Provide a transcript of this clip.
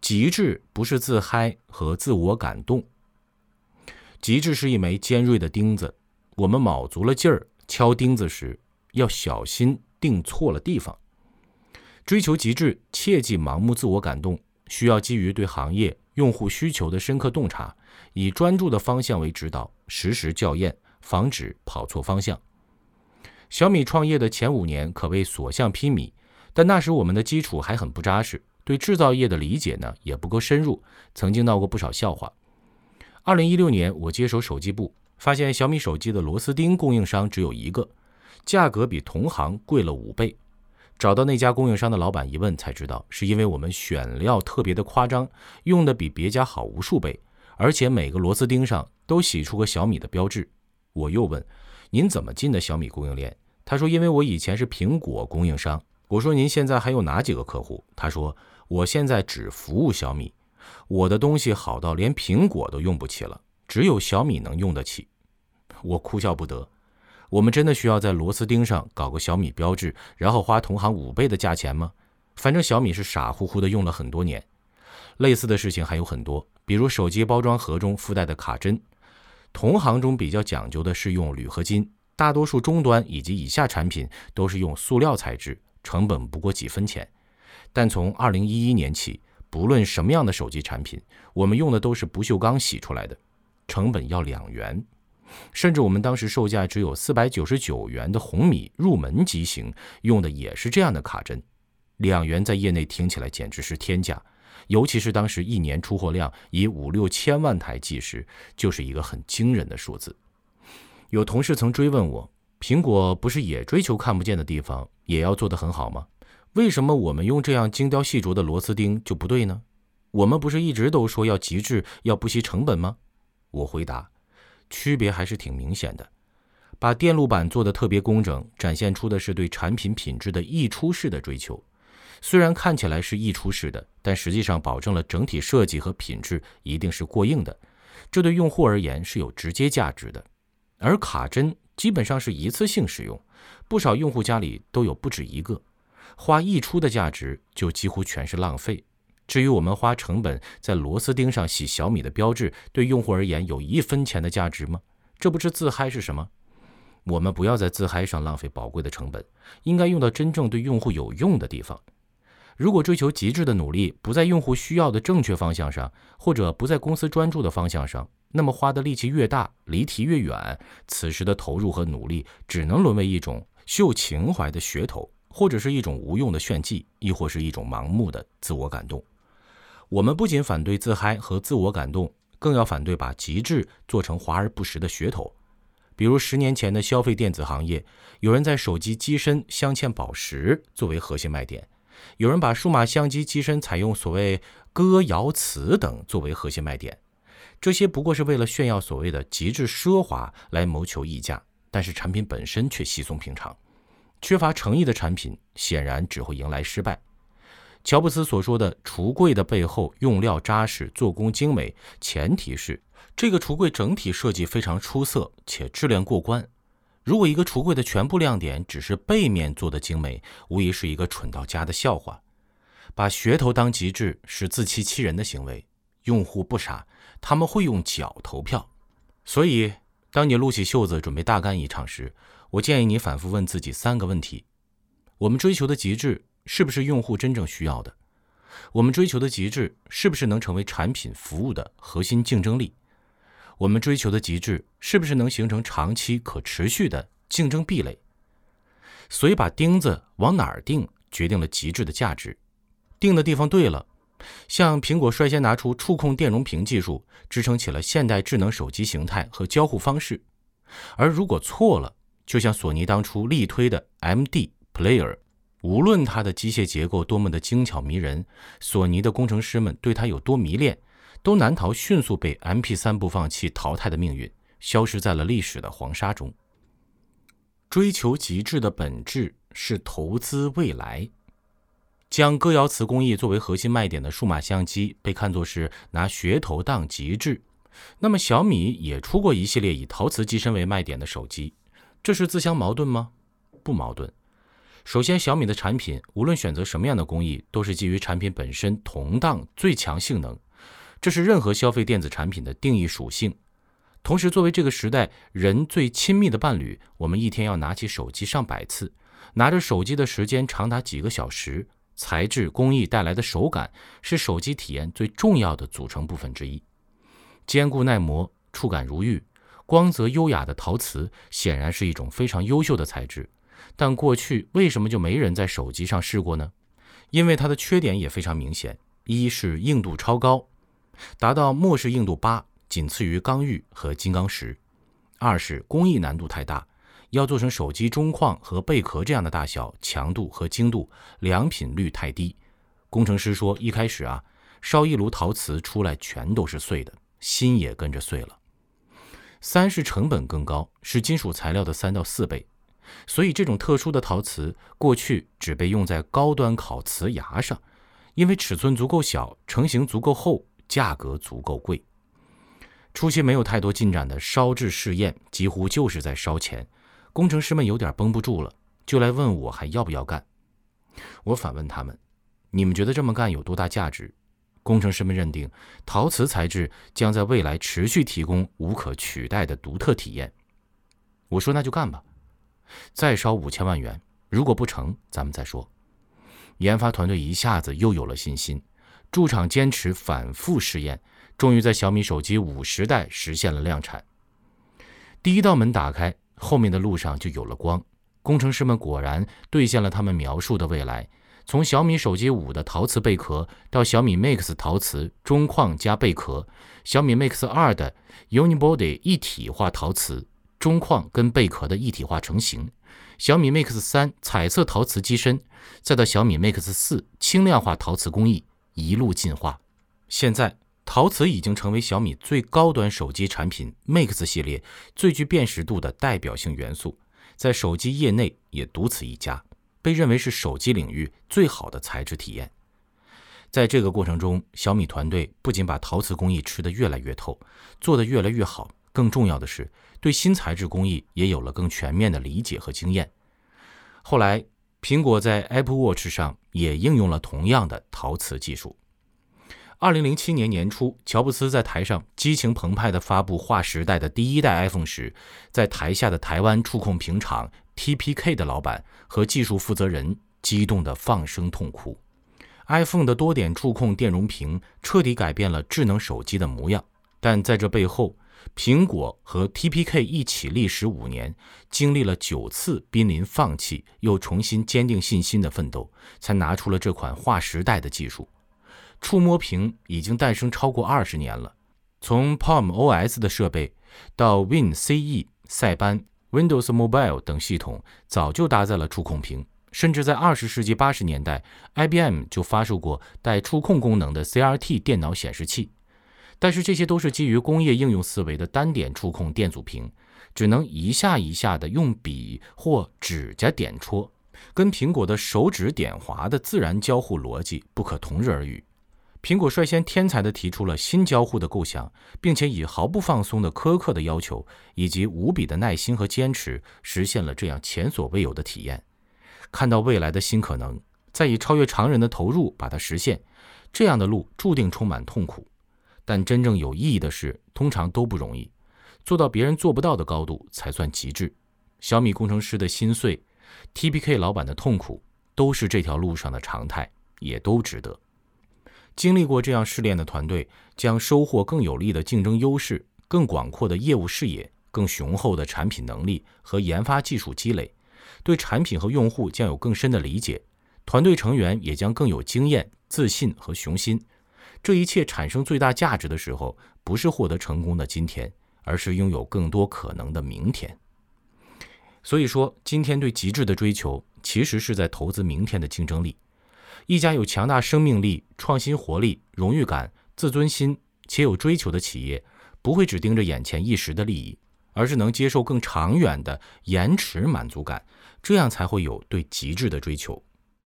极致不是自嗨和自我感动，极致是一枚尖锐的钉子，我们卯足了劲儿敲钉子时，要小心钉错了地方。追求极致，切忌盲目自我感动，需要基于对行业用户需求的深刻洞察，以专注的方向为指导，实时校验，防止跑错方向。小米创业的前5年可谓所向披靡，但那时我们的基础还很不扎实，对制造业的理解呢也不够深入，曾经闹过不少笑话。2016年我接手手机部，发现小米手机的螺丝钉供应商只有一个，价格比同行贵了5倍。找到那家供应商的老板一问才知道，是因为我们选料特别的夸张，用的比别家好无数倍，而且每个螺丝钉上都洗出个小米的标志。我又问，您怎么进的小米供应链？他说因为我以前是苹果供应商。我说您现在还有哪几个客户？他说我现在只服务小米，我的东西好到连苹果都用不起了，只有小米能用得起。我哭笑不得，我们真的需要在螺丝钉上搞个小米标志，然后花同行5倍的价钱吗？反正小米是傻乎乎的用了很多年。类似的事情还有很多，比如手机包装盒中附带的卡针，同行中比较讲究的是用铝合金，大多数终端以及以下产品都是用塑料材质，成本不过几分钱。但从2011年起，不论什么样的手机产品，我们用的都是不锈钢洗出来的，成本要2元。甚至我们当时售价只有499元的红米入门机型，用的也是这样的卡针。2元在业内听起来简直是天价，尤其是当时1年出货量以5-6千万台计时，就是一个很惊人的数字。有同事曾追问我，苹果不是也追求看不见的地方，也要做得很好吗？为什么我们用这样精雕细琢的螺丝钉就不对呢？我们不是一直都说要极致，要不惜成本吗？我回答，区别还是挺明显的。把电路板做得特别工整，展现出的是对产品品质的溢出式的追求。虽然看起来是溢出式的，但实际上保证了整体设计和品质一定是过硬的，这对用户而言是有直接价值的。而卡针基本上是一次性使用，不少用户家里都有不止一个，花溢出的价值就几乎全是浪费。至于我们花成本在螺丝钉上洗小米的标志，对用户而言有1分钱的价值吗？这不是自嗨是什么？我们不要在自嗨上浪费宝贵的成本，应该用到真正对用户有用的地方。如果追求极致的努力不在用户需要的正确方向上，或者不在公司专注的方向上，那么花的力气越大，离题越远，此时的投入和努力只能沦为一种秀情怀的噱头，或者是一种无用的炫技，亦或是一种盲目的自我感动。我们不仅反对自嗨和自我感动，更要反对把极致做成华而不实的噱头。比如10年前的消费电子行业，有人在手机机身镶嵌宝石作为核心卖点，有人把数码相机机身采用所谓歌谣词等作为核心卖点，这些不过是为了炫耀所谓的极致奢华来谋求溢价，但是产品本身却稀松平常。缺乏诚意的产品显然只会迎来失败。乔布斯所说的橱柜的背后用料扎实，做工精美，前提是这个橱柜整体设计非常出色且质量过关。如果一个橱柜的全部亮点只是背面做的精美，无疑是一个蠢到家的笑话。把噱头当极致是自欺欺人的行为，用户不傻，他们会用脚投票。所以当你撸起袖子准备大干一场时，我建议你反复问自己3个问题：我们追求的极致是不是用户真正需要的？我们追求的极致是不是能成为产品服务的核心竞争力？我们追求的极致是不是能形成长期可持续的竞争壁垒？所以把钉子往哪儿钉决定了极致的价值。钉的地方对了，像苹果率先拿出触控电容屏技术，支撑起了现代智能手机形态和交互方式。而如果错了，就像索尼当初力推的 MD Player， 无论它的机械结构多么的精巧迷人，索尼的工程师们对它有多迷恋，都难逃迅速被 MP3 播放器淘汰的命运，消失在了历史的黄沙中。追求极致的本质是投资未来。将歌谣词工艺作为核心卖点的数码相机被看作是拿噱头当极致，那么小米也出过一系列以陶瓷机身为卖点的手机，这是自相矛盾吗？不矛盾。 首先，小米的产品无论选择什么样的工艺，都是基于产品本身同档最强性能，这是任何消费电子产品的定义属性。同时，作为这个时代人最亲密的伴侣，我们一天要拿起手机上百次，拿着手机的时间长达几个小时，材质工艺带来的手感是手机体验最重要的组成部分之一。坚固耐磨，触感如玉，光泽优雅的陶瓷显然是一种非常优秀的材质，但过去为什么就没人在手机上试过呢？因为它的缺点也非常明显，一是硬度超高，达到墨氏硬度8，仅次于刚玉和金刚石；二是工艺难度太大，要做成手机中框和贝壳这样的大小，强度和精度良品率太低。工程师说，一开始烧一炉陶瓷出来全都是碎的，心也跟着碎了。三是成本更高，是金属材料的3到4倍，所以这种特殊的陶瓷过去只被用在高端烤瓷牙上，因为尺寸足够小，成型足够厚，价格足够贵。初期没有太多进展的烧制试验，几乎就是在烧钱，工程师们有点绷不住了，就来问我还要不要干。我反问他们，你们觉得这么干有多大价值？工程师们认定陶瓷材质将在未来持续提供无可取代的独特体验。我说那就干吧，再烧5000万元，如果不成咱们再说。研发团队一下子又有了信心，驻场坚持反复试验，终于在小米手机50代实现了量产。第一道门打开，后面的路上就有了光。工程师们果然兑现了他们描述的未来，从小米手机5的陶瓷贝壳到小米 Mix 陶瓷中框加贝壳，小米 Mix 2的 Unibody 一体化陶瓷中框跟贝壳的一体化成型，小米 Mix 3彩色陶瓷机身，再到小米 Mix 4轻量化陶瓷工艺，一路进化。现在陶瓷已经成为小米最高端手机产品 Mix 系列最具辨识度的代表性元素，在手机业内也独此一家，被认为是手机领域最好的材质体验。在这个过程中，小米团队不仅把陶瓷工艺吃得越来越透，做得越来越好，更重要的是对新材质工艺也有了更全面的理解和经验。后来苹果在 Apple Watch 上也应用了同样的陶瓷技术。2007年年初，乔布斯在台上激情澎湃地发布划时代的第一代 iPhone 时，在台下的台湾触控屏厂 TPK 的老板和技术负责人激动地放声痛哭。iPhone 的多点触控电容屏彻底改变了智能手机的模样，但在这背后，苹果和 TPK 一起历时5年，经历了9次濒临放弃又重新坚定信心的奋斗，才拿出了这款划时代的技术。触摸屏已经诞生超过20年了，从 Palm OS 的设备到 WinCE、塞班、Windows Mobile 等系统早就搭载了触控屏，甚至在20世纪80年代 IBM 就发售过带触控功能的 CRT 电脑显示器。但是这些都是基于工业应用思维的单点触控电阻屏，只能一下一下的用笔或指甲点戳，跟苹果的手指点滑的自然交互逻辑不可同日而语。苹果率先天才地提出了新交互的构想，并且以毫不放松的苛刻的要求以及无比的耐心和坚持，实现了这样前所未有的体验。看到未来的新可能，再以超越常人的投入把它实现，这样的路注定充满痛苦。但真正有意义的事通常都不容易，做到别人做不到的高度才算极致。小米工程师的心碎， TPK 老板的痛苦，都是这条路上的常态，也都值得。经历过这样试炼的团队将收获更有力的竞争优势，更广阔的业务视野，更雄厚的产品能力和研发技术积累，对产品和用户将有更深的理解，团队成员也将更有经验、自信和雄心。这一切产生最大价值的时候，不是获得成功的今天，而是拥有更多可能的明天。所以说，今天对极致的追求，其实是在投资明天的竞争力。一家有强大生命力、创新活力、荣誉感、自尊心且有追求的企业，不会只盯着眼前一时的利益，而是能接受更长远的延迟满足感，这样才会有对极致的追求。